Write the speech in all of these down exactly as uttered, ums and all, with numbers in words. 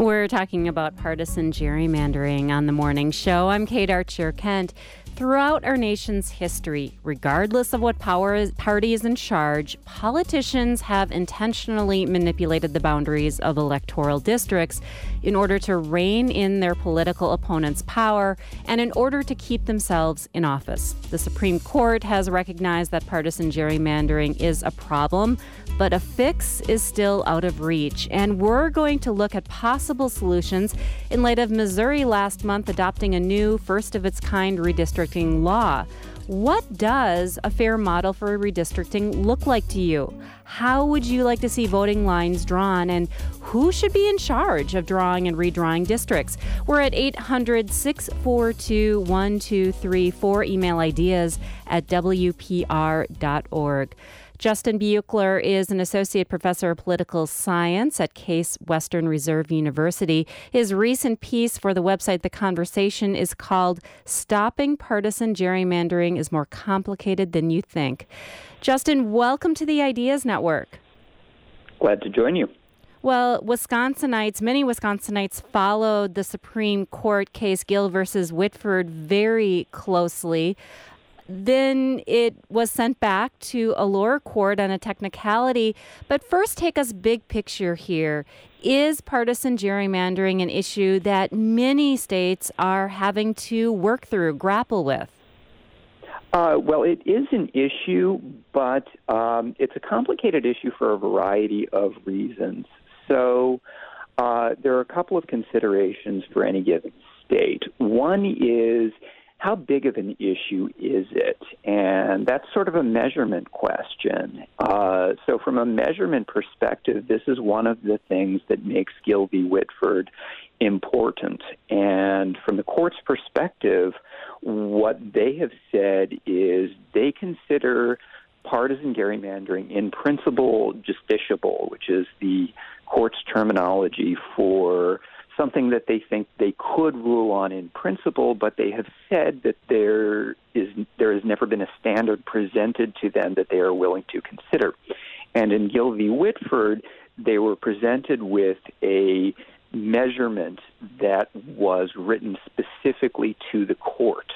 We're talking about partisan gerrymandering on the morning show. I'm Kate Archer-Kent. Throughout our nation's history, regardless of what power is, party is in charge, politicians have intentionally manipulated the boundaries of electoral districts in order to rein in their political opponent's power and in order to keep themselves in office. The Supreme Court has recognized that partisan gerrymandering is a problem, but a fix is still out of reach. And we're going to look at possible solutions in light of Missouri last month adopting a new first-of-its-kind redistricting law. What does a fair model for redistricting look like to you? How would you like to see voting lines drawn? And who should be in charge of drawing and redrawing districts? We're at eight hundred, six four two, one two three four. Email ideas at W P R dot org. Justin Buechler is an associate professor of political science at Case Western Reserve University. His recent piece for the website The Conversation is called Stopping Partisan Gerrymandering is More Complicated Than You Think. Justin, welcome to the Ideas Network. Glad to join you. Well, Wisconsinites, many Wisconsinites followed the Supreme Court case Gill versus Whitford very closely. Then it was sent back to a lower court on a technicality. But first, take us big picture here. Is partisan gerrymandering an issue that many states are having to work through, grapple with? Uh, well, it is an issue, but um, it's a complicated issue for a variety of reasons. So uh, there are a couple of considerations for any given state. One is, how big of an issue is it? And that's sort of a measurement question. Uh, so from a measurement perspective, this is one of the things that makes Gill v. Whitford important. And from the court's perspective, what they have said is they consider partisan gerrymandering in principle justiciable, which is the court's terminology for something that they think they could rule on in principle, but they have said that there is there has never been a standard presented to them that they are willing to consider. And in Gill v. Whitford, they were presented with a measurement that was written specifically to the court.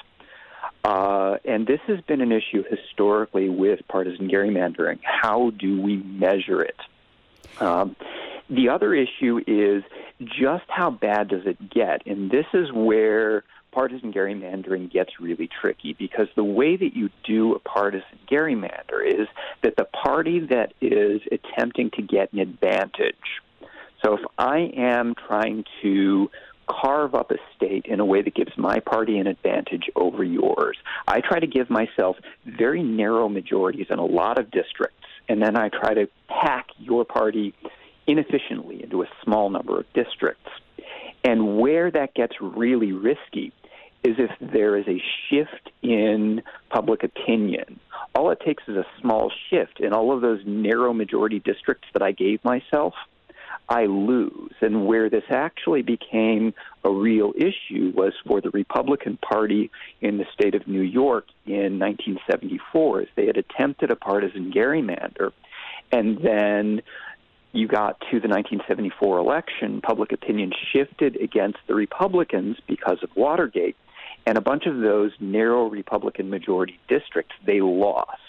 Uh, and this has been an issue historically with partisan gerrymandering. How do we measure it? Um, the other issue is just how bad does it get? And this is where partisan gerrymandering gets really tricky, because the way that you do a partisan gerrymander is that the party that is attempting to get an advantage. So if I am trying to carve up a state in a way that gives my party an advantage over yours, I try to give myself very narrow majorities in a lot of districts, and then I try to pack your party inefficiently into a small number of districts. And where that gets really risky is if there is a shift in public opinion. All it takes is a small shift in all of those narrow majority districts that I gave myself, I lose. And where this actually became a real issue was for the Republican Party in the state of New York in nineteen seventy-four, as they had attempted a partisan gerrymander, and then you got to the nineteen seventy-four election, public opinion shifted against the Republicans because of Watergate, and a bunch of those narrow Republican majority districts, they lost.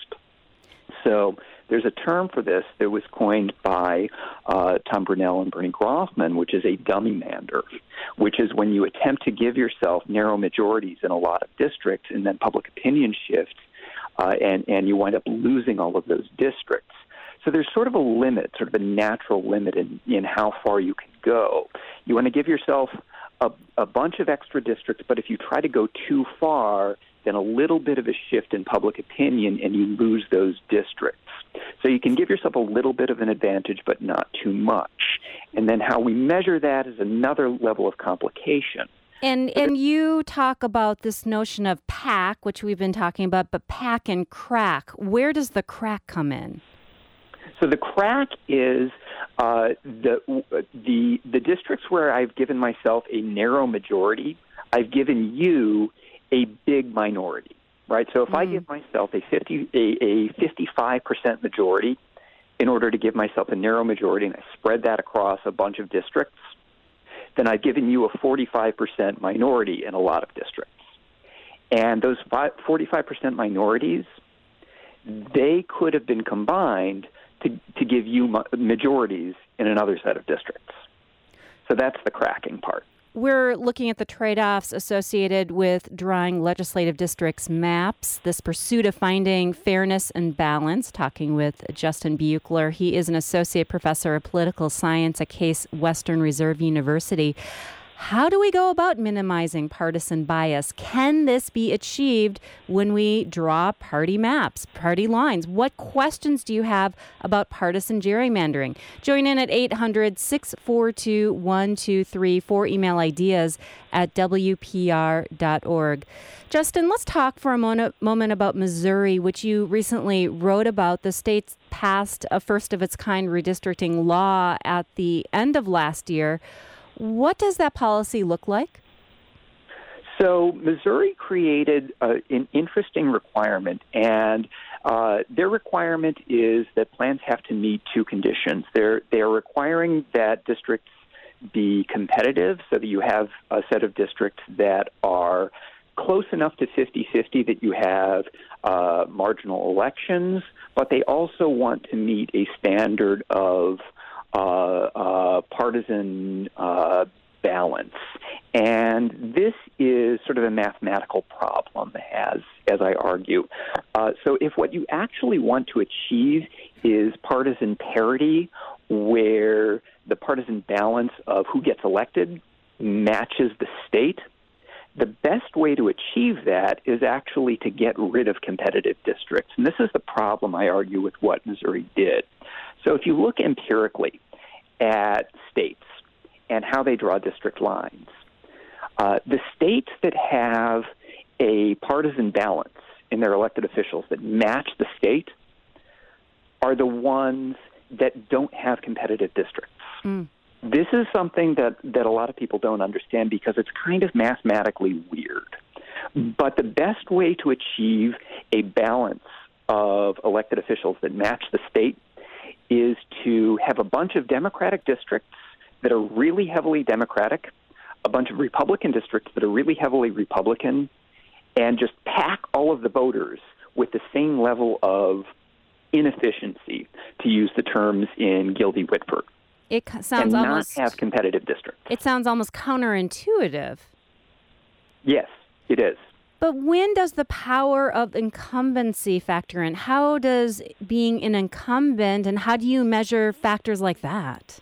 So there's a term for this that was coined by uh, Tom Brunell and Bernie Groffman, which is a dummy-mander, which is when you attempt to give yourself narrow majorities in a lot of districts, and then public opinion shifts, uh, and, and you wind up losing all of those districts. So there's sort of a limit, sort of a natural limit in, in how far you can go. You want to give yourself a, a bunch of extra districts, but if you try to go too far, then a little bit of a shift in public opinion and you lose those districts. So you can give yourself a little bit of an advantage, but not too much. And then how we measure that is another level of complication. And and you talk about this notion of pack, which we've been talking about, but pack and crack. Where does the crack come in? So the crack is uh, the the the districts where I've given myself a narrow majority, I've given you a big minority, right? So if mm. I give myself a fifty a, a fifty-five percent majority in order to give myself a narrow majority, and I spread that across a bunch of districts, then I've given you a forty-five percent minority in a lot of districts. And those forty-five percent minorities, they could have been combined to, to give you majorities in another set of districts. So that's the cracking part. We're looking at the trade-offs associated with drawing legislative districts maps, this pursuit of finding fairness and balance, talking with Justin Buechler. He is an associate professor of political science at Case Western Reserve University. How do we go about minimizing partisan bias? Can this be achieved when we draw party maps, party lines? What questions do you have about partisan gerrymandering? Join in at eight hundred, six four two, one two three four. Email ideas at W P R dot org. Justin, let's talk for a moment, moment about Missouri, which you recently wrote about. The state passed a first-of-its-kind redistricting law at the end of last year. What does that policy look like? So Missouri created uh, an interesting requirement, and uh, their requirement is that plans have to meet two conditions. They're, they're requiring that districts be competitive so that you have a set of districts that are close enough to fifty-fifty that you have uh, marginal elections, but they also want to meet a standard of Uh, uh, partisan uh, balance. And this is sort of a mathematical problem, as, as I argue. Uh, so if what you actually want to achieve is partisan parity, where the partisan balance of who gets elected matches the state, the best way to achieve that is actually to get rid of competitive districts. And this is the problem, I argue, with what Missouri did. So if you look empirically at states and how they draw district lines, uh, the states that have a partisan balance in their elected officials that match the state are the ones that don't have competitive districts. Mm. This is something that, that a lot of people don't understand because it's kind of mathematically weird. But the best way to achieve a balance of elected officials that match the state is to have a bunch of Democratic districts that are really heavily Democratic, a bunch of Republican districts that are really heavily Republican, and just pack all of the voters with the same level of inefficiency, to use the terms in Gildy Whitford. It sounds and almost not have competitive districts. It sounds almost counterintuitive. Yes, it is. But when does the power of incumbency factor in? How does being an incumbent, and how do you measure factors like that?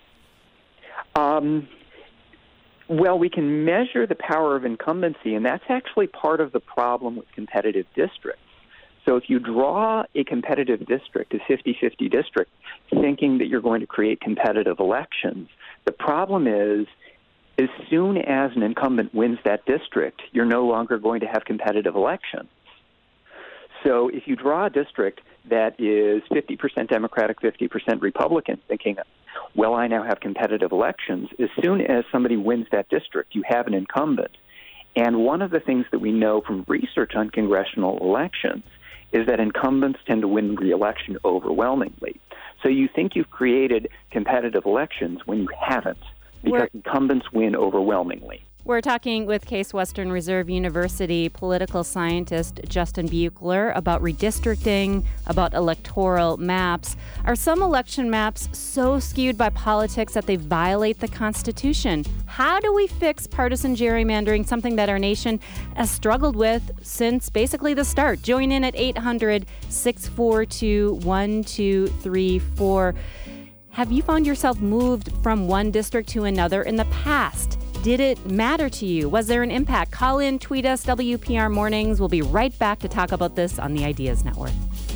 Um, well, we can measure the power of incumbency, and that's actually part of the problem with competitive districts. So if you draw a competitive district, a fifty-fifty district, thinking that you're going to create competitive elections, the problem is as soon as an incumbent wins that district, you're no longer going to have competitive elections. So if you draw a district that is fifty percent Democratic, fifty percent Republican, thinking, well, I now have competitive elections, as soon as somebody wins that district, you have an incumbent. And one of the things that we know from research on congressional elections is that incumbents tend to win re-election overwhelmingly. So you think you've created competitive elections when you haven't, because We're, incumbents win overwhelmingly. We're talking with Case Western Reserve University political scientist Justin Buechler about redistricting, about electoral maps. Are some election maps so skewed by politics that they violate the Constitution? How do we fix partisan gerrymandering, something that our nation has struggled with since basically the start? Join in at eight hundred, six four two, one two three four. Have you found yourself moved from one district to another in the past? Did it matter to you? Was there an impact? Call in, tweet us, W P R Mornings. We'll be right back to talk about this on the Ideas Network.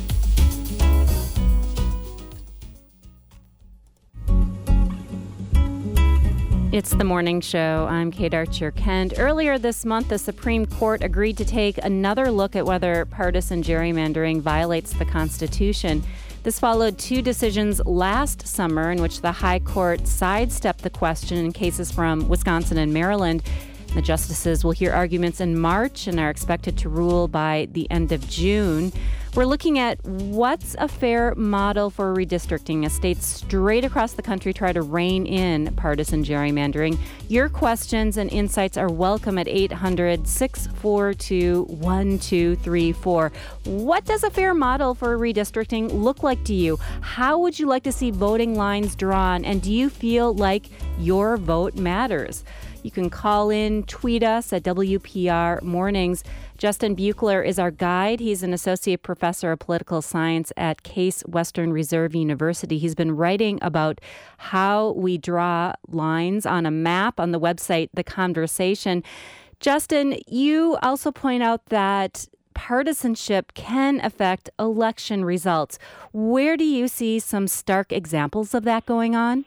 It's the morning show. I'm Kate Archer-Kent. Earlier this month, the Supreme Court agreed to take another look at whether partisan gerrymandering violates the Constitution. This followed two decisions last summer in which the High Court sidestepped the question in cases from Wisconsin and Maryland. The justices will hear arguments in March and are expected to rule by the end of June. We're looking at what's a fair model for redistricting as states straight across the country try to rein in partisan gerrymandering. Your questions and insights are welcome at eight hundred, six four two, one two three four. What does a fair model for redistricting look like to you? How would you like to see voting lines drawn? And do you feel like your vote matters? You can call in, tweet us at W P R Mornings. Justin Buechler is our guide. He's an associate professor of political science at Case Western Reserve University. He's been writing about how we draw lines on a map on the website The Conversation. Justin, you also point out that partisanship can affect election results. Where do you see some stark examples of that going on?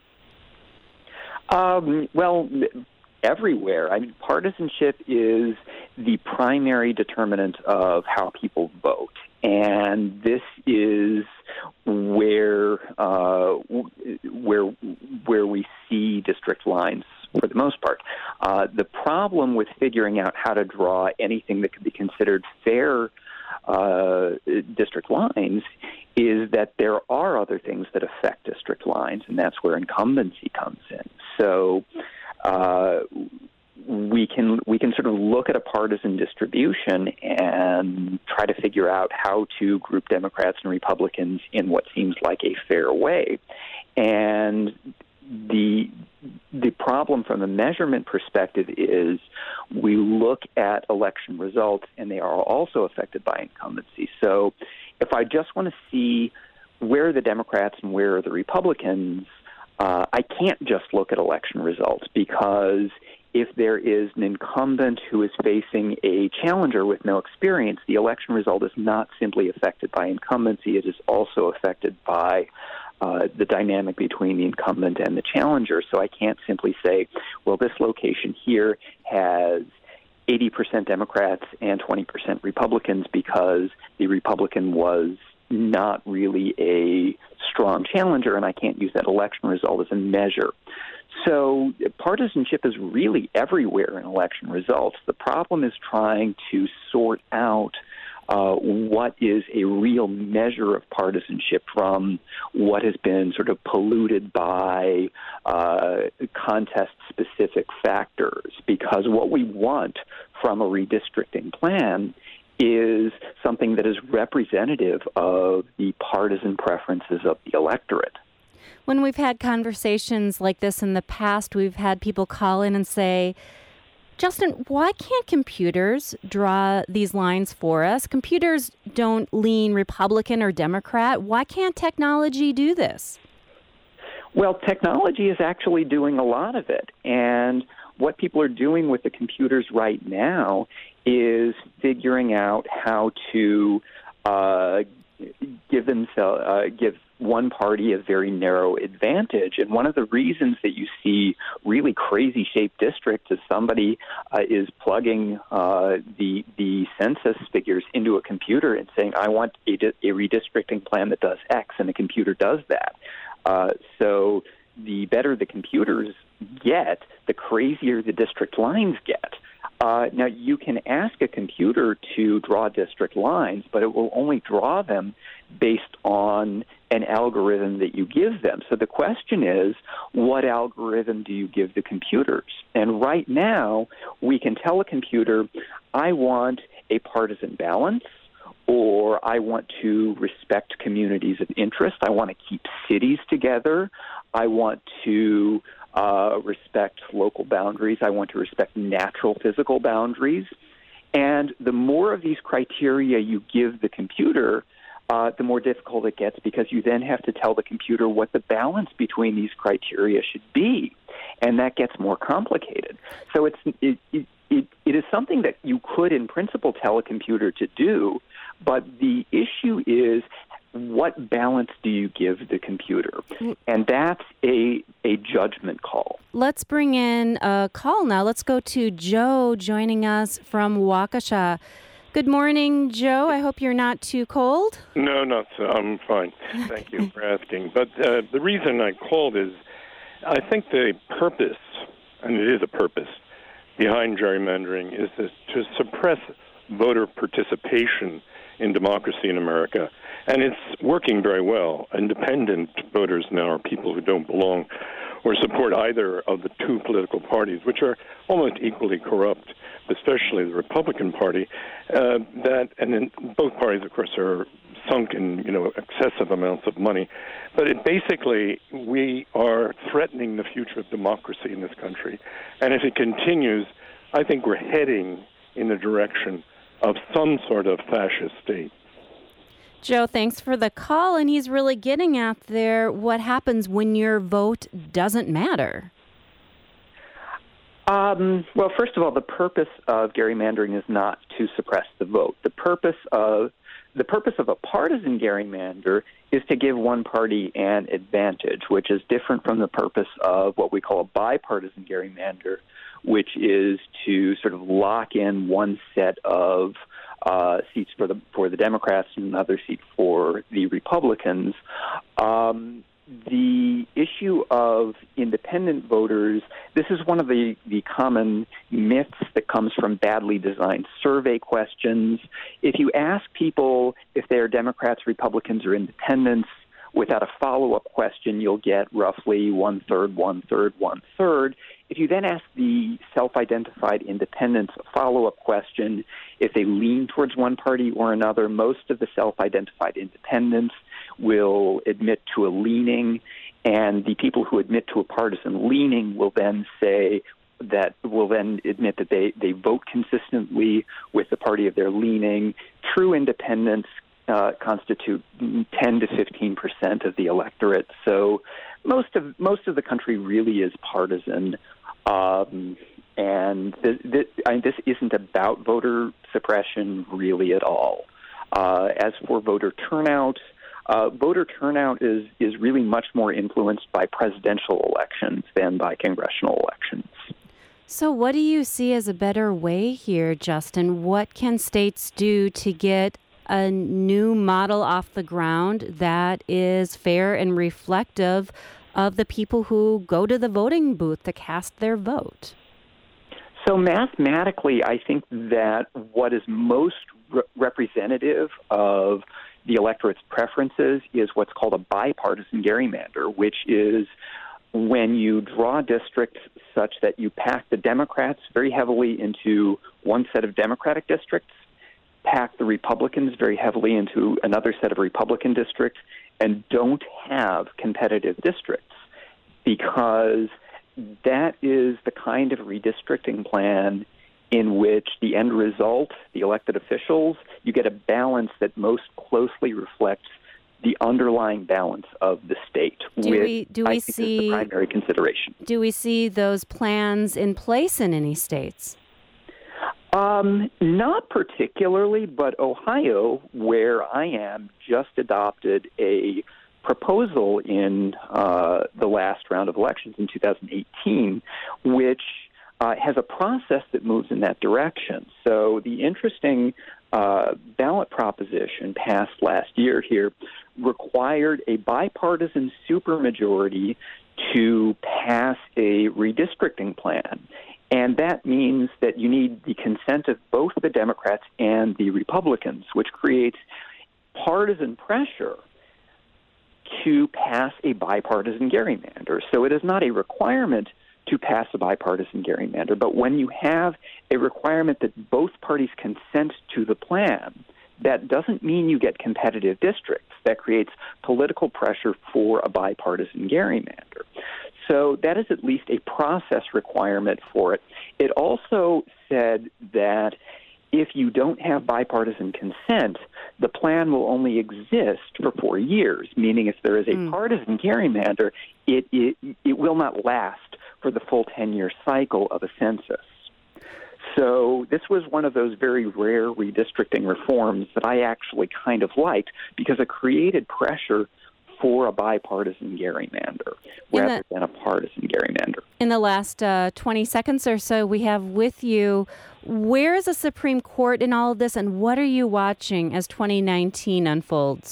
Um, well, everywhere. I mean, partisanship is the primary determinant of how people vote. And this is where uh, where where we see district lines for the most part. Uh, the problem with figuring out how to draw anything that could be considered fair uh, district lines is that there are other things that affect district lines, and that's where incumbency comes in. So uh, we can we can sort of look at a partisan distribution and try to figure out how to group Democrats and Republicans in what seems like a fair way. And the the problem from a measurement perspective is we look at election results, and they are also affected by incumbency. So if I just want to see where are the Democrats and where are the Republicans, uh, I can't just look at election results, because if there is an incumbent who is facing a challenger with no experience, the election result is not simply affected by incumbency. It is also affected by uh, the dynamic between the incumbent and the challenger. So I can't simply say, well, this location here has eighty percent Democrats and twenty percent Republicans because the Republican was not really a strong challenger, and I can't use that election result as a measure. So partisanship is really everywhere in election results. The problem is trying to sort out uh, what is a real measure of partisanship from what has been sort of polluted by uh, contest-specific factors. Because what we want from a redistricting plan is something that is representative of the partisan preferences of the electorate. When we've had conversations like this in the past, we've had people call in and say, Justin, why can't computers draw these lines for us? Computers don't lean Republican or Democrat. Why can't technology do this? Well, technology is actually doing a lot of it. And what people are doing with the computers right now is figuring out how to uh, give themselves, uh, give one party a very narrow advantage. And one of the reasons that you see really crazy shaped districts is somebody uh, is plugging uh, the the census figures into a computer and saying, I want a, a redistricting plan that does X, and the computer does that. Uh, so the better the computers get, the crazier the district lines get. Uh, now, you can ask a computer to draw district lines, but it will only draw them based on an algorithm that you give them. So the question is, what algorithm do you give the computers? And right now, we can tell a computer, I want a partisan balance, or I want to respect communities of interest. I want to keep cities together. I want to uh, respect local boundaries. I want to respect natural physical boundaries. And the more of these criteria you give the computer, uh, the more difficult it gets, because you then have to tell the computer what the balance between these criteria should be. And that gets more complicated. So it's it, it, it, it is something that you could, in principle, tell a computer to do, but the issue is, what balance do you give the computer? And that's a a judgment call. Let's bring in a call now. Let's go to Joe joining us from Waukesha. Good morning, Joe. I hope you're not too cold. No, not so. I'm fine. Thank you for asking. But uh, the reason I called is I think the purpose, and it is a purpose, behind gerrymandering is to suppress voter participation in democracy in America. And it's working very well. Independent voters now are people who don't belong or support either of the two political parties, which are almost equally corrupt, especially the Republican Party. Uh, that and then both parties, of course, are sunk in you know excessive amounts of money. But it basically, we are threatening the future of democracy in this country. And if it continues, I think we're heading in the direction of some sort of fascist state. Joe, thanks for the call. And he's really getting at there what happens when your vote doesn't matter. Um, well, first of all, the purpose of gerrymandering is not to suppress the vote. The purpose of the purpose of a partisan gerrymander is to give one party an advantage, which is different from the purpose of what we call a bipartisan gerrymander, which is to sort of lock in one set of uh, seats for the for the Democrats and another seat for the Republicans. Um, The issue of independent voters, this is one of the, the common myths that comes from badly designed survey questions. If you ask people if they're Democrats, Republicans, or independents without a follow-up question, you'll get roughly one-third, one-third, one-third. If you then ask the self-identified independents a follow-up question, if they lean towards one party or another, most of the self-identified independents will admit to a leaning, and the people who admit to a partisan leaning will then say that will then admit that they, they vote consistently with the party of their leaning. True independents uh, constitute ten to fifteen percent of the electorate, so most of most of the country really is partisan. Um, and th- th- I mean, this isn't about voter suppression really at all. Uh, as for voter turnout, Uh, voter turnout is, is really much more influenced by presidential elections than by congressional elections. So what do you see as a better way here, Justin? What can states do to get a new model off the ground that is fair and reflective of the people who go to the voting booth to cast their vote? So mathematically, I think that what is most re- representative of the electorate's preferences is what's called a bipartisan gerrymander, which is when you draw districts such that you pack the Democrats very heavily into one set of Democratic districts, pack the Republicans very heavily into another set of Republican districts, and don't have competitive districts, because that is the kind of redistricting plan in which the end result, the elected officials, you get a balance that most closely reflects the underlying balance of the state, do which we, do we I think see, is the primary consideration. Do we see those plans in place in any states? Um, not particularly, but Ohio, where I am, just adopted a proposal in uh, the last round of elections in two thousand eighteen, which Uh, has a process that moves in that direction. So the interesting uh, ballot proposition passed last year here required a bipartisan supermajority to pass a redistricting plan. And that means that you need the consent of both the Democrats and the Republicans, which creates partisan pressure to pass a bipartisan gerrymander. So it is not a requirement to pass a bipartisan gerrymander. But when you have a requirement that both parties consent to the plan, that doesn't mean you get competitive districts. That creates political pressure for a bipartisan gerrymander. So that is at least a process requirement for it. It also said that if you don't have bipartisan consent, the plan will only exist for four years, meaning if there is a mm. partisan gerrymander, it, it, it will not last for the full ten-year cycle of a census. So this was one of those very rare redistricting reforms that I actually kind of liked because it created pressure for a bipartisan gerrymander rather the, than a partisan gerrymander. In the last uh, twenty seconds or so we have with you, where is the Supreme Court in all of this, and what are you watching as twenty nineteen unfolds?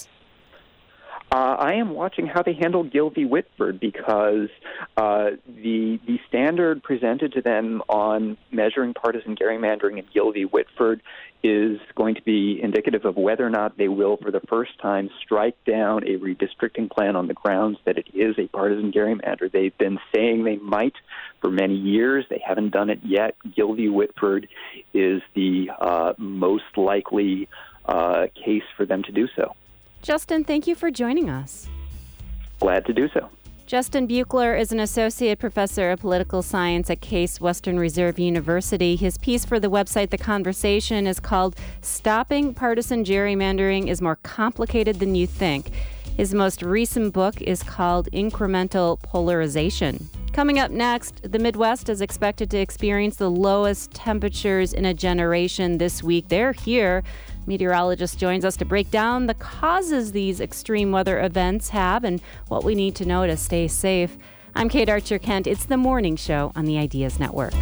Uh, I am watching how they handle Gill v. Whitford because uh, the the standard presented to them on measuring partisan gerrymandering in Gill v. Whitford is going to be indicative of whether or not they will, for the first time, strike down a redistricting plan on the grounds that it is a partisan gerrymander. They've been saying they might for many years. They haven't done it yet. Gilby-Whitford is the uh, most likely uh, case for them to do so. Justin, thank you for joining us. Glad to do so. Justin Buechler is an associate professor of political science at Case Western Reserve University. His piece for the website The Conversation is called Stopping Partisan Gerrymandering is More Complicated Than You Think. His most recent book is called Incremental Polarization. Coming up next, the Midwest is expected to experience the lowest temperatures in a generation this week. They're here. Meteorologist joins us to break down the causes these extreme weather events have and what we need to know to stay safe. I'm Kate Archer Kent. It's the morning show on the Ideas Network.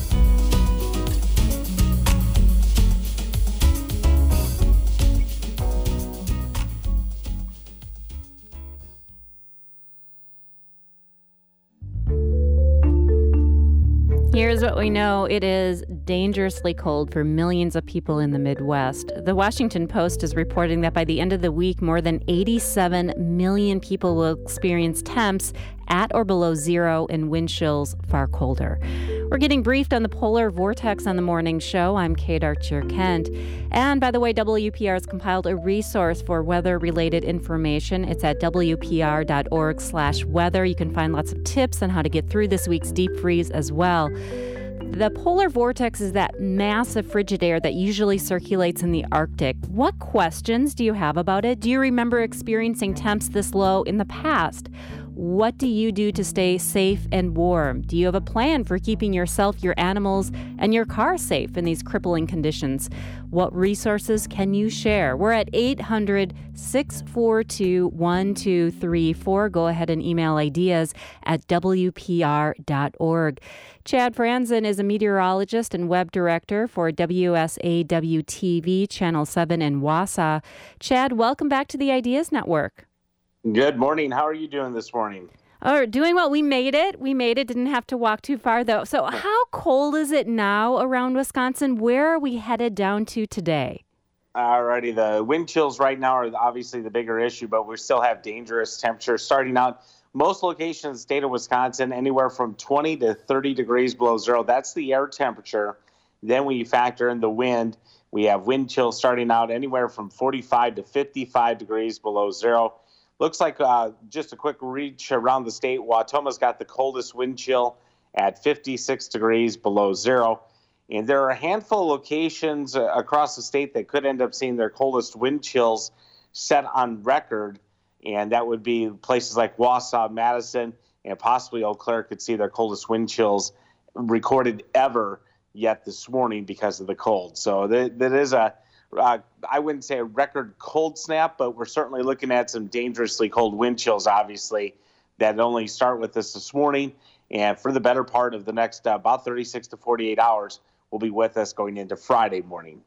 Here's what we know. It is dangerously cold for millions of people in the Midwest. The Washington Post is reporting that by the end of the week, more than eighty-seven million people will experience temps at or below zero and wind chills far colder. We're getting briefed on the polar vortex on the morning show. I'm Kate Archer Kent. And by the way, W P R has compiled a resource for weather-related information. It's at W P R dot org slash weather. You can find lots of tips on how to get through this week's deep freeze as well. The polar vortex is that massive frigid air that usually circulates in the Arctic. What questions do you have about it? Do you remember experiencing temps this low in the past? What do you do to stay safe and warm? Do you have a plan for keeping yourself, your animals, and your car safe in these crippling conditions? What resources can you share? We're at eight hundred, six four two, one two three four. Go ahead and email ideas at W P R dot org. Chad Franzen is a meteorologist and web director for W S A W T V, Channel seven in Wausau. Chad, welcome back to the Ideas Network. Good morning. How are you doing this morning? Oh, doing well. We made it. We made it. Didn't have to walk too far, though. So how cold is it now around Wisconsin? Where are we headed down to today? Alrighty. The wind chills right now are obviously the bigger issue, but we still have dangerous temperatures starting out. Most locations in the state of Wisconsin, anywhere from twenty to thirty degrees below zero. That's the air temperature. Then when you factor in the wind, we have wind chills starting out anywhere from forty-five to fifty-five degrees below zero. Looks like uh, just a quick reach around the state. Wautoma's got the coldest wind chill at fifty-six degrees below zero. And there are a handful of locations uh, across the state that could end up seeing their coldest wind chills set on record. And that would be places like Wausau, Madison, and possibly Eau Claire could see their coldest wind chills recorded ever yet this morning because of the cold. So that, that is a Uh, I wouldn't say a record cold snap, but we're certainly looking at some dangerously cold wind chills, obviously, that only start with us this morning. And for the better part of the next uh, about thirty-six to forty-eight hours, will be with us going into Friday morning.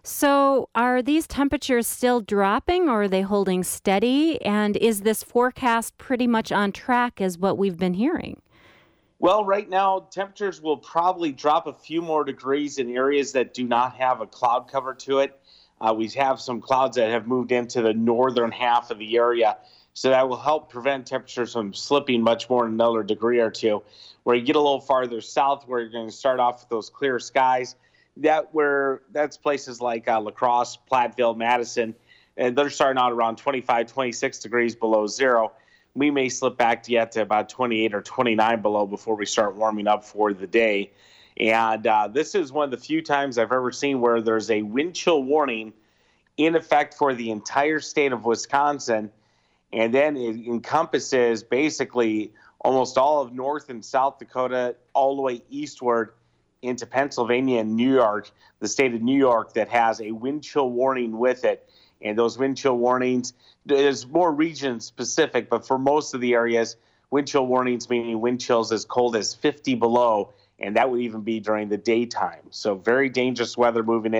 So are these temperatures still dropping or are they holding steady? And is this forecast pretty much on track as what we've been hearing? Well, right now, temperatures will probably drop a few more degrees in areas that do not have a cloud cover to it. Uh, we have some clouds that have moved into the northern half of the area, so that will help prevent temperatures from slipping much more than another degree or two. Where you get a little farther south, where you're going to start off with those clear skies, that where that's places like uh, La Crosse, Platteville, Madison, and they're starting out around twenty-five, twenty-six degrees below zero. We may slip back to yet to about twenty-eight or twenty-nine below before we start warming up for the day. And uh, this is one of the few times I've ever seen where there's a wind chill warning in effect for the entire state of Wisconsin. And then it encompasses basically almost all of North and South Dakota, all the way eastward into Pennsylvania and New York, the state of New York that has a wind chill warning with it. And those wind chill warnings, there's more region specific, but for most of the areas, wind chill warnings meaning wind chills as cold as fifty below, and that would even be during the daytime. So very dangerous weather moving in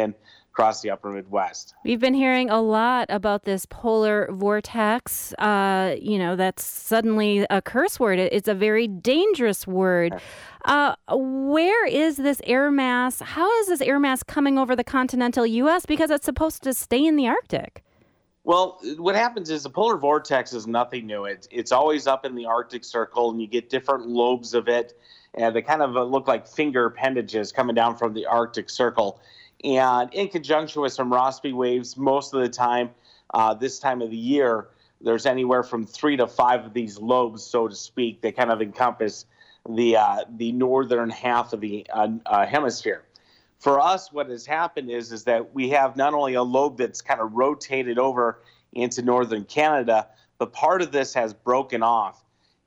across the upper Midwest. We've been hearing a lot about this polar vortex. Uh, you know, that's suddenly a curse word. It's a very dangerous word. Uh, where is this air mass? How is this air mass coming over the continental U S? Because it's supposed to stay in the Arctic. Well, what happens is the polar vortex is nothing new. It's, it's always up in the Arctic Circle, and you get different lobes of it, and they kind of look like finger appendages coming down from the Arctic Circle. And in conjunction with some Rossby waves, most of the time, uh, this time of the year, there's anywhere from three to five of these lobes, so to speak. They kind of encompass the uh, the northern half of the uh, uh, hemisphere. For us, what has happened is, is that we have not only a lobe that's kind of rotated over into northern Canada, but part of this has broken off.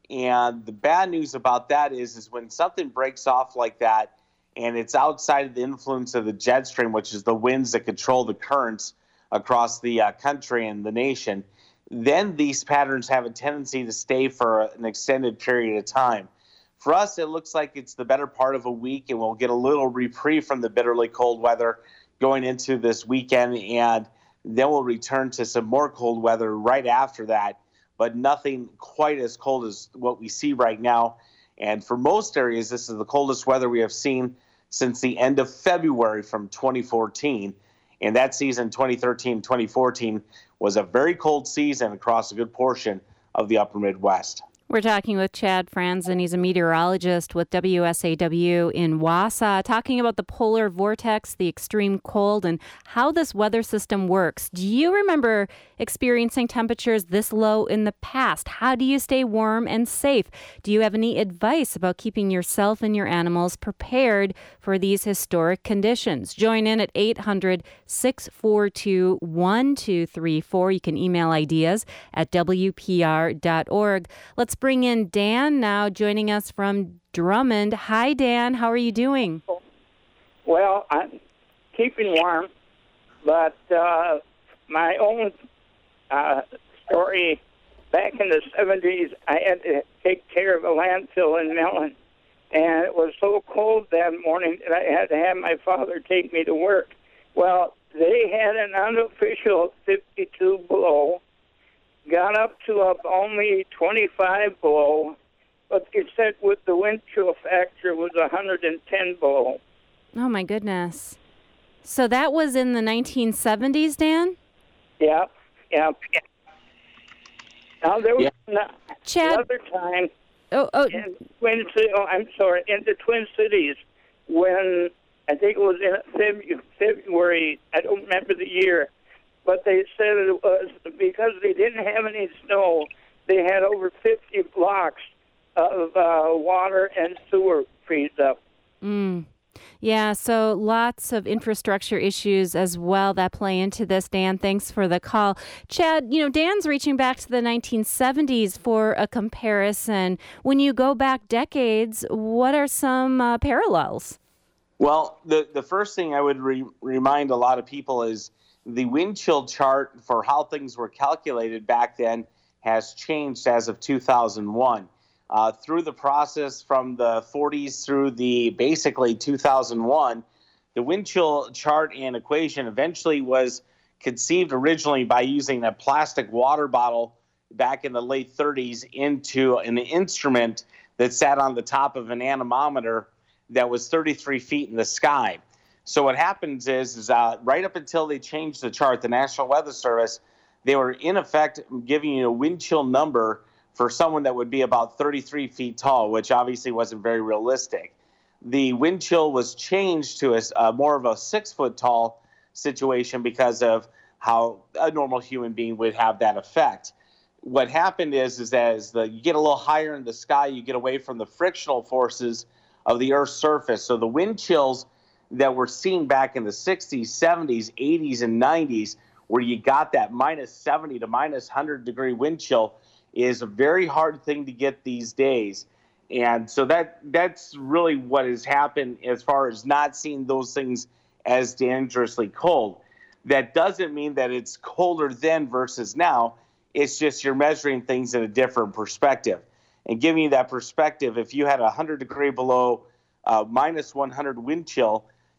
And the bad news about that is, is when something breaks off like that, and it's outside of the influence of the jet stream, which is the winds that control the currents across the uh, country and the nation, then these patterns have a tendency to stay for an extended period of time. For us, it looks like it's the better part of a week, and we'll get a little reprieve from the bitterly cold weather going into this weekend, and then we'll return to some more cold weather right after that, but nothing quite as cold as what we see right now. And for most areas, this is the coldest weather we have seen since the end of February from twenty fourteen. And that season, twenty thirteen twenty fourteen, was a very cold season across a good portion of the upper Midwest. We're talking with Chad Franzen. He's a meteorologist with W S A W in Wausau, talking about the polar vortex, the extreme cold, and how this weather system works. Do you remember experiencing temperatures this low in the past? How do you stay warm and safe? Do you have any advice about keeping yourself and your animals prepared for these historic conditions? Join in at eight hundred, six four two, one two three four. You can email ideas at W P R dot org. Let's bring in Dan now, joining us from Drummond. Hi, Dan. How are you doing? Well, I'm keeping warm, but uh, my own uh, story, back in the seventies, I had to take care of a landfill in Mellon, and it was so cold that morning that I had to have my father take me to work. Well, they had an unofficial fifty-two below, got up to up only twenty-five below, but they said with the wind chill factor was one hundred ten below. Oh, my goodness. So that was in the nineteen seventies, Dan? Yeah, yeah. Now, there was Yeah. Chad. another time Oh, oh, in Twin Cities, oh, I'm sorry, in the Twin Cities, when I think it was in Feb- February, I don't remember the year, but they said it was because they didn't have any snow, they had over fifty blocks of uh, water and sewer freeze up. mm. Yeah, so lots of infrastructure issues as well that play into this. Dan, thanks for the call. Chad, you know, Dan's reaching back to the nineteen seventies for a comparison. When you go back decades, what are some uh, parallels? Well, the, the first thing I would re- remind a lot of people is the wind chill chart for how things were calculated back then has changed as of two thousand one. Uh, through the process from the forties through the basically two thousand one, the wind chill chart and equation eventually was conceived originally by using a plastic water bottle back in the late thirties into an instrument that sat on the top of an anemometer that was thirty-three feet in the sky. So what happens is, is uh, right up until they changed the chart, the National Weather Service, they were in effect giving you a wind chill number for someone that would be about thirty-three feet tall, which obviously wasn't very realistic. The wind chill was changed to a, uh, more of a six-foot tall situation because of how a normal human being would have that effect. What happened is, is that as the, you get a little higher in the sky, you get away from the frictional forces of the Earth's surface. So the wind chills that were seen back in the sixties, seventies, eighties, and nineties, where you got that minus seventy to minus one hundred degree wind chill, is a very hard thing to get these days. And so that that's really what has happened as far as not seeing those things as dangerously cold. That doesn't mean that it's colder then versus now. It's just you're measuring things in a different perspective. And giving you that perspective, if you had a one hundred degree below uh, minus one hundred wind chill,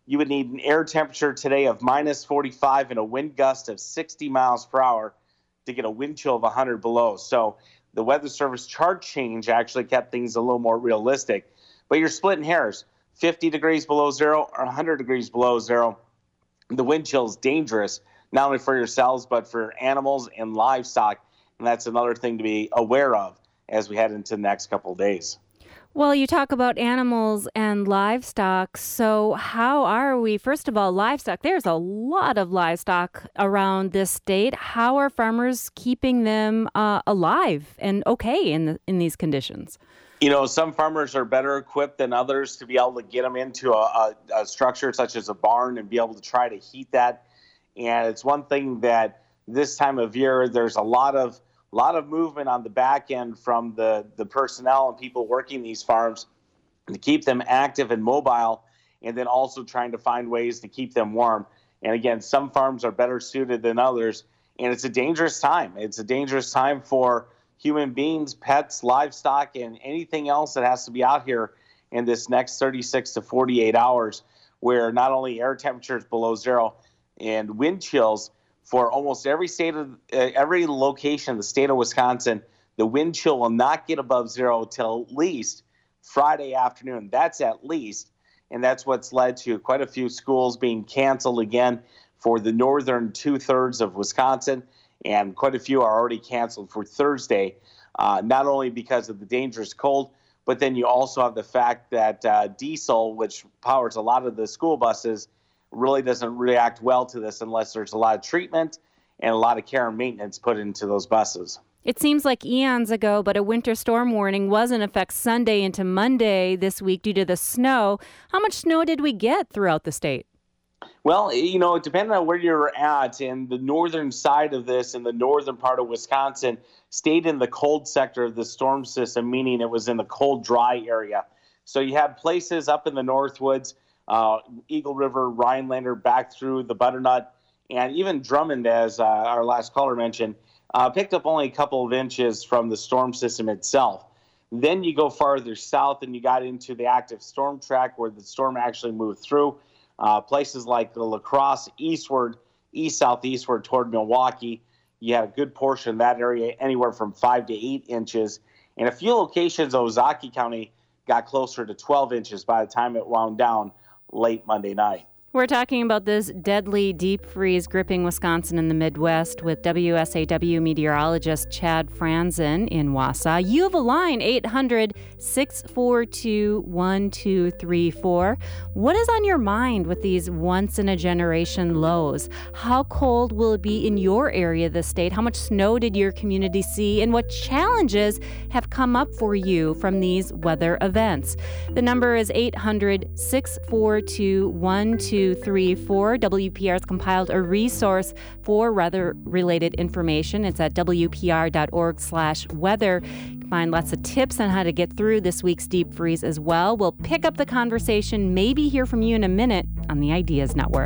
you would need an air temperature today of minus forty-five and a wind gust of sixty miles per hour to get a wind chill of one hundred below. So the Weather Service chart change actually kept things a little more realistic. But you're splitting hairs. fifty degrees below zero or one hundred degrees below zero. The wind chill is dangerous, not only for yourselves, but for animals and livestock. And that's another thing to be aware of as we head into the next couple of days. Well, you talk about animals and livestock. So how are we? First of all, livestock. There's a lot of livestock around this state. How are farmers keeping them uh, alive and okay in the, in these conditions? You know, some farmers are better equipped than others to be able to get them into a, a, a structure such as a barn and be able to try to heat that. And it's one thing that this time of year, there's a lot of A lot of movement on the back end from the, the personnel and people working these farms to keep them active and mobile, and then also trying to find ways to keep them warm. And again, some farms are better suited than others, and it's a dangerous time. It's a dangerous time for human beings, pets, livestock, and anything else that has to be out here in this next thirty-six to forty-eight hours, where not only air temperatures below zero and wind chills, for almost every state of uh, every location in the state of Wisconsin, the wind chill will not get above zero till at least Friday afternoon. That's at least. And that's what's led to quite a few schools being canceled again for the northern two-thirds of Wisconsin. And quite a few are already canceled for Thursday, uh, not only because of the dangerous cold, but then you also have the fact that uh, diesel, which powers a lot of the school buses, really doesn't react well to this unless there's a lot of treatment and a lot of care and maintenance put into those buses. It seems like eons ago, but a winter storm warning was in effect Sunday into Monday this week due to the snow. How much snow did we get throughout the state? Well, you know, depending on where you're at, in the northern side of this, in the northern part of Wisconsin, stayed in the cold sector of the storm system, meaning it was in the cold, dry area. So you had places up in the Northwoods, Uh, Eagle River, Rhinelander, back through the Butternut, and even Drummond, as uh, our last caller mentioned, uh, picked up only a couple of inches from the storm system itself. Then you go farther south and you got into the active storm track where the storm actually moved through. Uh, places like the La Crosse eastward, east-southeastward toward Milwaukee, you had a good portion of that area, anywhere from five to eight inches. And a few locations, Ozaukee County, got closer to twelve inches by the time it wound down late Monday night. We're talking about this deadly deep freeze gripping Wisconsin and the Midwest with W S A W meteorologist Chad Franzen in Wausau. You have a line, eight hundred, six four two, one two three four. What is on your mind with these once-in-a-generation lows? How cold will it be in your area of the state? How much snow did your community see? And what challenges have come up for you from these weather events? The number is eight hundred, six four two, one two three four. W P R has compiled a resource for weather-related information. It's at W P R dot org slash weather. You can find lots of tips on how to get through this week's deep freeze as well. We'll pick up the conversation, maybe hear from you in a minute on the Ideas Network.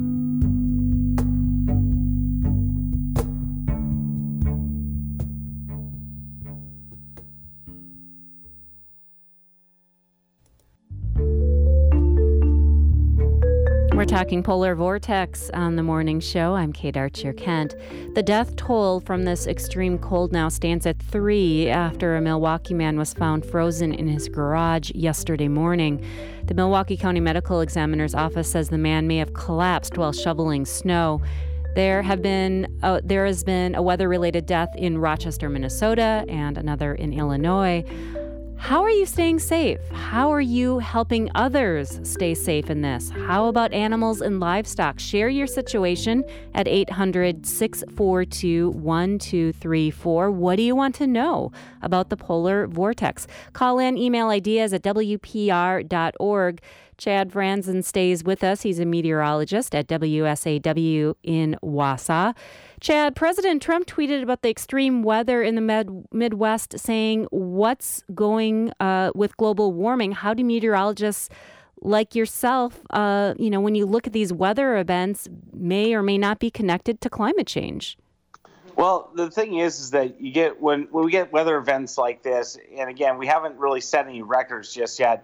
We're talking polar vortex on the morning show. I'm Kate Archer-Kent. The death toll from this extreme cold now stands at three after a Milwaukee man was found frozen in his garage yesterday morning. The Milwaukee County Medical Examiner's Office says the man may have collapsed while shoveling snow. There have been uh, there has been a weather-related death in Rochester, Minnesota, and another in Illinois. How are you staying safe? How are you helping others stay safe in this? How about animals and livestock? Share your situation at eight hundred, six four two, one two three four. What do you want to know about the polar vortex? Call in, email ideas at W P R dot org. Chad Franzen stays with us. He's a meteorologist at W S A W in Wausau. Chad, President Trump tweeted about the extreme weather in the med- Midwest, saying, what's going uh, with global warming? How do meteorologists like yourself, uh, you know, when you look at these weather events, may or may not be connected to climate change? Well, the thing is, is that you get when, when we get weather events like this, and again, we haven't really set any records just yet.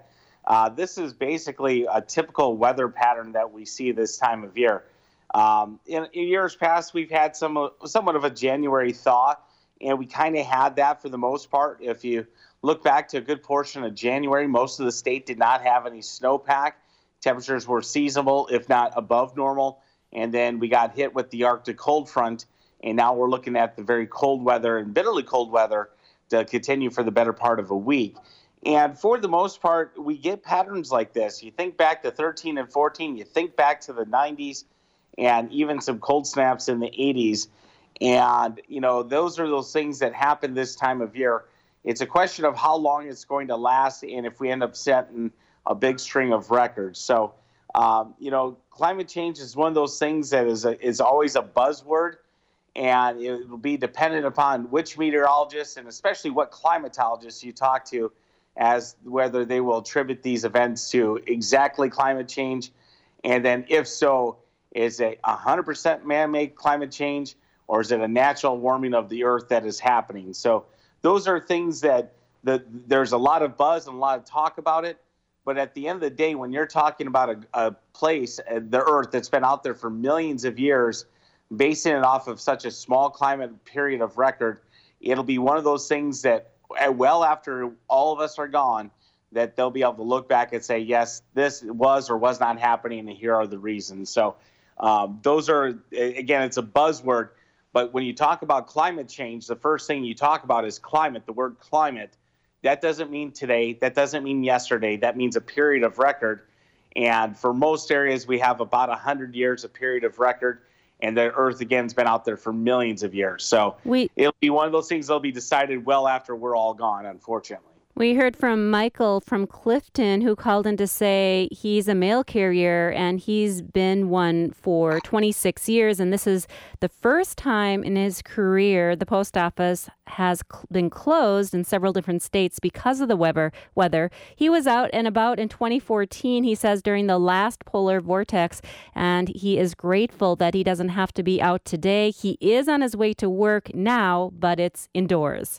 Uh, this is basically a typical weather pattern that we see this time of year. Um, in, in years past, we've had some somewhat of a January thaw, and we kind of had that for the most part. If you look back to a good portion of January, most of the state did not have any snowpack. Temperatures were seasonable, if not above normal. And then we got hit with the Arctic cold front, and now we're looking at the very cold weather and bitterly cold weather to continue for the better part of a week. And for the most part, we get patterns like this. You think back to thirteen and fourteen, you think back to the nineties, and even some cold snaps in the eighties. And, you know, those are those things that happen this time of year. It's a question of how long it's going to last and if we end up setting a big string of records. So, um, you know, climate change is one of those things that is a, is always a buzzword, and it will be dependent upon which meteorologists and especially what climatologists you talk to as whether they will attribute these events to exactly climate change. And then if so, is it one hundred percent man-made climate change, or is it a natural warming of the earth that is happening? So those are things that the, there's a lot of buzz and a lot of talk about it. But at the end of the day, when you're talking about a, a place, the earth, that's been out there for millions of years, basing it off of such a small climate period of record, it'll be one of those things that well after all of us are gone, that they'll be able to look back and say, yes, this was or was not happening, and here are the reasons. So um, those are, again, it's a buzzword. But when you talk about climate change, the first thing you talk about is climate, the word climate. That doesn't mean today. That doesn't mean yesterday. That means a period of record. And for most areas, we have about one hundred years of period of record. And the Earth, again, has been out there for millions of years. So we, it'll be one of those things that'll be decided well after we're all gone, unfortunately. We heard from Michael from Clifton, who called in to say he's a mail carrier and he's been one for twenty-six years. And this is the first time in his career the post office has cl- been closed in several different states because of the weather. weather. He was out and about in twenty fourteen, he says, during the last polar vortex, and he is grateful that he doesn't have to be out today. He is on his way to work now, but it's indoors.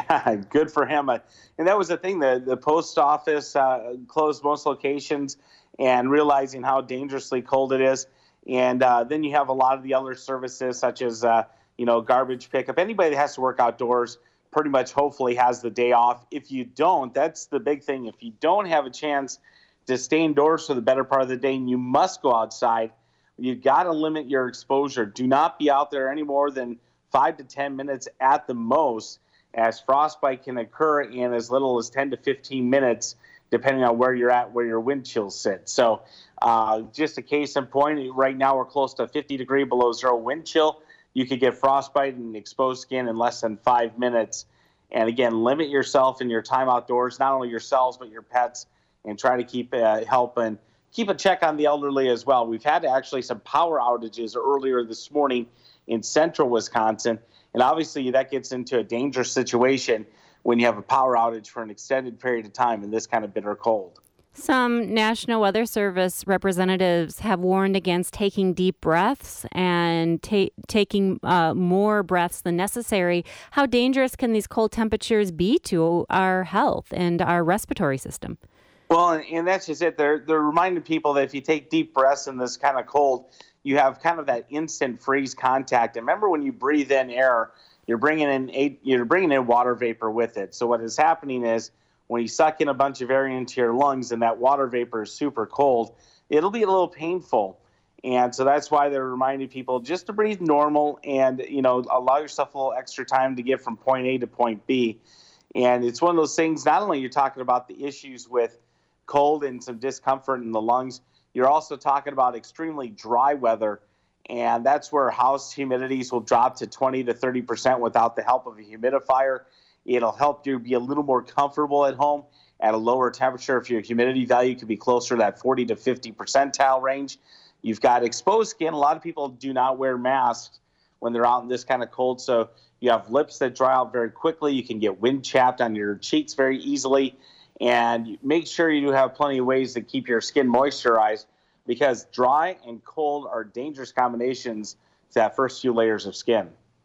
Good for him. And that was the thing, the, the post office uh, closed most locations, and realizing how dangerously cold it is. And uh, then you have a lot of the other services such as, uh, you know, garbage pickup. Anybody that has to work outdoors pretty much hopefully has the day off. If you don't, that's the big thing. If you don't have a chance to stay indoors for the better part of the day and you must go outside, you've got to limit your exposure. Do not be out there any more than five to ten minutes at the most, as frostbite can occur in as little as ten to fifteen minutes, depending on where you're at, where your wind chills sit. So uh, just a case in point, right now we're close to fifty degree below zero wind chill. You could get frostbite and exposed skin in less than five minutes. And again, limit yourself and your time outdoors, not only yourselves, but your pets, and try to keep uh, help and keep a check on the elderly as well. We've had actually some power outages earlier this morning in central Wisconsin. And obviously that gets into a dangerous situation when you have a power outage for an extended period of time in this kind of bitter cold. Some National Weather Service representatives have warned against taking deep breaths and ta- taking uh, more breaths than necessary. How dangerous can these cold temperatures be to our health and our respiratory system? Well, and, and that's just it. They're, they're reminding people that if you take deep breaths in this kind of cold, you have kind of that instant freeze contact. And remember, when you breathe in air, you're bringing in a, you're bringing in water vapor with it. So what is happening is when you suck in a bunch of air into your lungs and that water vapor is super cold, it'll be a little painful. And so that's why they're reminding people just to breathe normal and, you know, allow yourself a little extra time to get from point A to point B. And it's one of those things, not only you're talking about the issues with cold and some discomfort in the lungs, you're also talking about extremely dry weather, and that's where house humidities will drop to twenty to thirty percent without the help of a humidifier. It'll help you be a little more comfortable at home at a lower temperature. If your humidity value could be closer to that forty to fifty percentile range. You've got exposed skin. A lot of people do not wear masks when they're out in this kind of cold, so you have lips that dry out very quickly. You can get wind chapped on your cheeks very easily. And make sure you do have plenty of ways to keep your skin moisturized, because dry and cold are dangerous combinations to that first few layers of skin.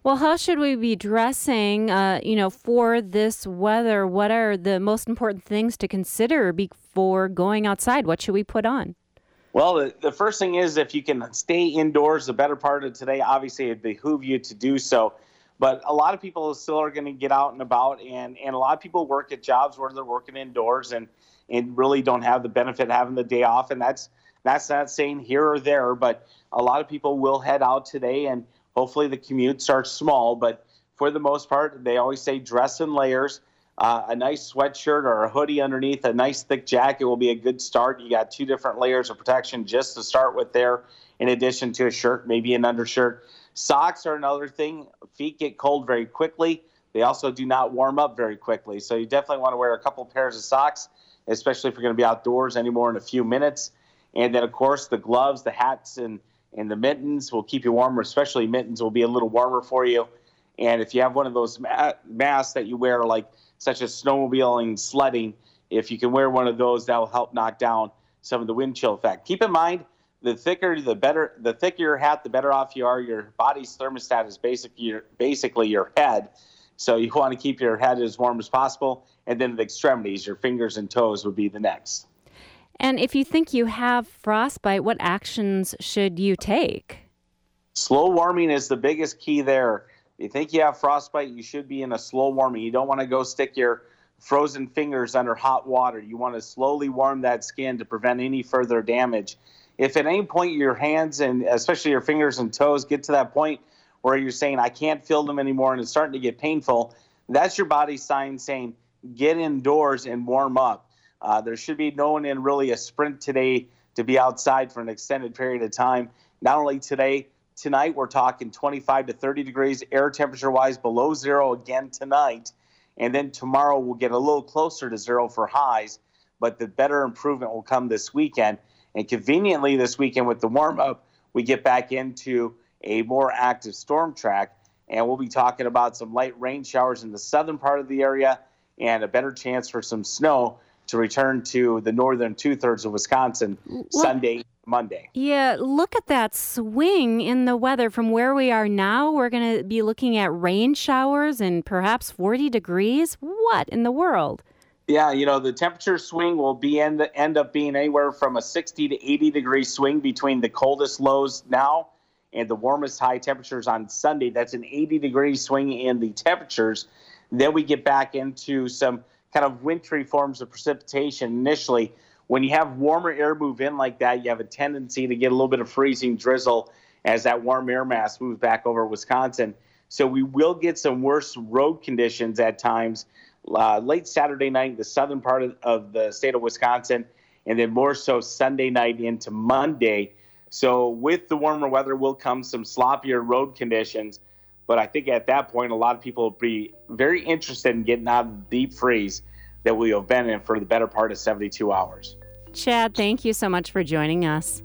Well, how should we be dressing, uh, you know, for this weather? What are the most important things to consider before going outside? What should we put on? Well, the, the first thing is if you can stay indoors the better part of today, obviously it behoove you to do so. But a lot of people still are going to get out and about, and, and a lot of people work at jobs where they're working indoors and, and really don't have the benefit of having the day off. And that's that's not saying here or there, but a lot of people will head out today, and hopefully the commute starts small. But for the most part, they always say dress in layers. Uh, a nice sweatshirt or a hoodie underneath a nice thick jacket will be a good start. You got two different layers of protection just to start with there, in addition to a shirt, maybe an undershirt. Socks are another thing. Feet get cold very quickly. They also do not warm up very quickly. So you definitely want to wear a couple pairs of socks, especially if you're going to be outdoors any more in a few minutes. And then, of course, the gloves, the hats, and, and the mittens will keep you warmer, especially mittens will be a little warmer for you. And if you have one of those ma- masks that you wear, like such as snowmobiling, sledding, if you can wear one of those, that will help knock down some of the wind chill effect. Keep in mind, the thicker, the better, the thicker your hat, the better off you are. Your body's thermostat is basically your, basically your head. So you want to keep your head as warm as possible. And then the extremities, your fingers and toes would be the next. And if you think you have frostbite, what actions should you take? Slow warming is the biggest key there. If you think you have frostbite, you should be in a slow warming. You don't want to go stick your frozen fingers under hot water. You want to slowly warm that skin to prevent any further damage. If at any point your hands and especially your fingers and toes get to that point where you're saying, I can't feel them anymore and it's starting to get painful, that's your body's sign saying, get indoors and warm up. Uh, there should be no one in really a sprint today to be outside for an extended period of time. Not only today, tonight we're talking twenty-five to thirty degrees air temperature wise below zero again tonight. And then tomorrow we'll get a little closer to zero for highs, but the better improvement will come this weekend. And conveniently this weekend with the warm up, we get back into a more active storm track. And we'll be talking about some light rain showers in the southern part of the area and a better chance for some snow to return to the northern two-thirds of Wisconsin well, Sunday, Monday. Yeah, look at that swing in the weather. From where we are now, we're going to be looking at rain showers and perhaps forty degrees. What in the world? Yeah, you know, the temperature swing will be end, end up being anywhere from a sixty to eighty degree swing between the coldest lows now and the warmest high temperatures on Sunday. That's an eighty degree swing in the temperatures. Then we get back into some kind of wintry forms of precipitation initially. When you have warmer air move in like that, you have a tendency to get a little bit of freezing drizzle as that warm air mass moves back over Wisconsin. So we will get some worse road conditions at times uh, late Saturday night in the southern part of, of the state of Wisconsin, and then more so Sunday night into Monday. So with the warmer weather will come some sloppier road conditions. But I think at that point, a lot of people will be very interested in getting out of the deep freeze that we have been in for the better part of seventy-two hours. Chad, thank you so much for joining us.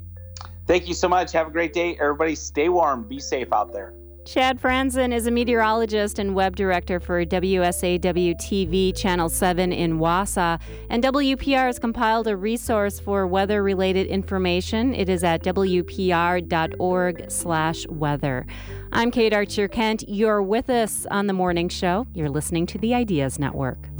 Thank you so much. Have a great day. Everybody stay warm. Be safe out there. Chad Franzen is a meteorologist and web director for W S A W T V Channel seven in Wausau. And W P R has compiled a resource for weather-related information. It is at W P R dot org slash weather. I'm Kate Archer Kent. You're with us on The Morning Show. You're listening to the Ideas Network.